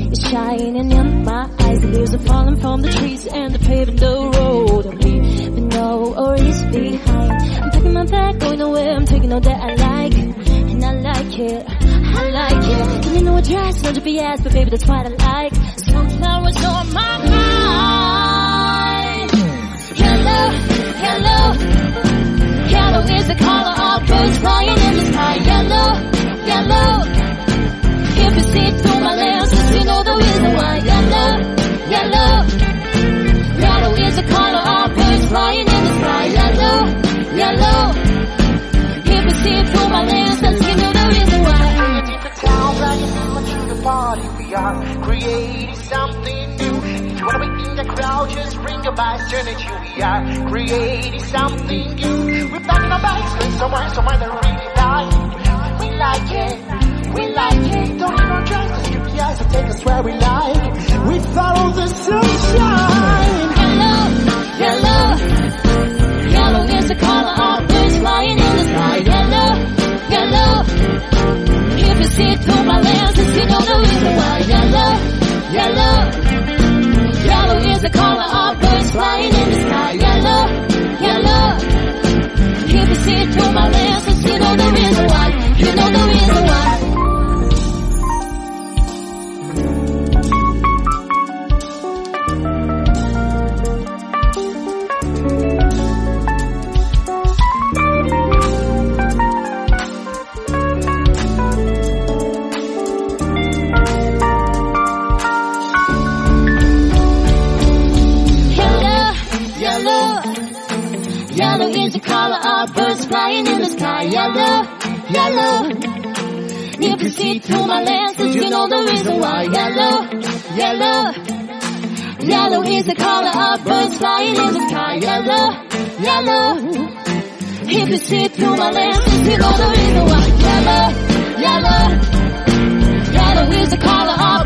is shining in my eyes. The leaves are falling from the trees and they're paving the road. I'm leaving no worries behind. I'm packing my bag, going nowhere. I'm taking all that I like, and I like it. I like it. Can you know a dress, no GPS, but baby that's what I like. Sunflowers on my mind. Yellow, yellow, yellow is the color of birds flying in the sky. Yellow, yellow. If you see through my lenses, you know the reason why. Yellow, yellow, yellow is the color of birds flying in the sky. Yellow, yellow. If you see through my lenses, you know the reason why. The party, we are creating something new. If you wanna be in the crowd, just bring your bikes, turn it. We are creating something new. We're packing our bikes, going somewhere that we really like. We like it, we like it. Don't need no drugs, cause UPS will take us where we like. We follow the sunshine. Yellow, yellow, yellow is the color of birds flying in the sky. Yellow, yellow. If you see through my lenses, you know the reason why. Yellow, yellow, yellow is the color of birds flying in the sky. Yellow, yellow. If you see through my lenses, you know the reason why. You know the reason why. Yellow is the color of birds flying in the sky. Yellow, yellow. If you see through my lenses, you know the reason why. Yellow, yellow. Yellow is the color of birds flying in the sky. Yellow, yellow. If you see through my lenses, you know the reason why. Yellow, yellow. Yellow is the color of